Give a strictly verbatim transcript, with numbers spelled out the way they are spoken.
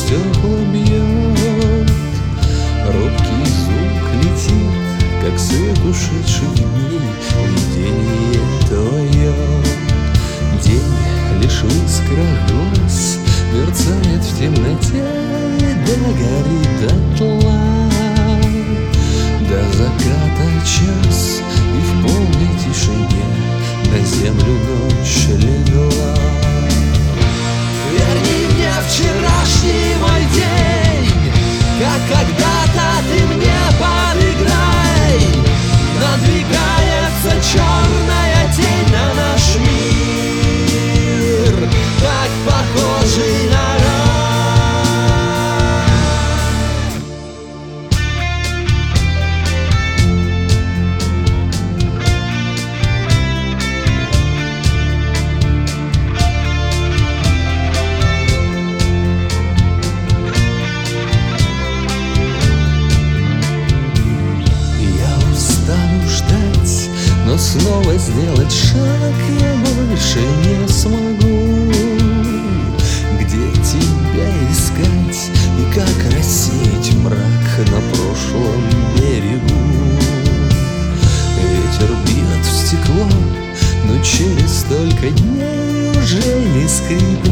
стекла бьет. Робкий звук летит, как свет ушедших дней, видение твое. День лишь в искрах глаз мерцает в темноте, да горит дотла. До заката час, и в полной тишине на землю ночь легла. Верни мне вчерашний мой день, как когда-то ты мне подыграй. Надвигается черная тень на наш мир, так похожий на рай. Но снова сделать шаг я больше не смогу. Где тебя искать и как рассеять мрак на прошлом берегу? Ветер бьет в стекло, но через столько дней уже не скрипит.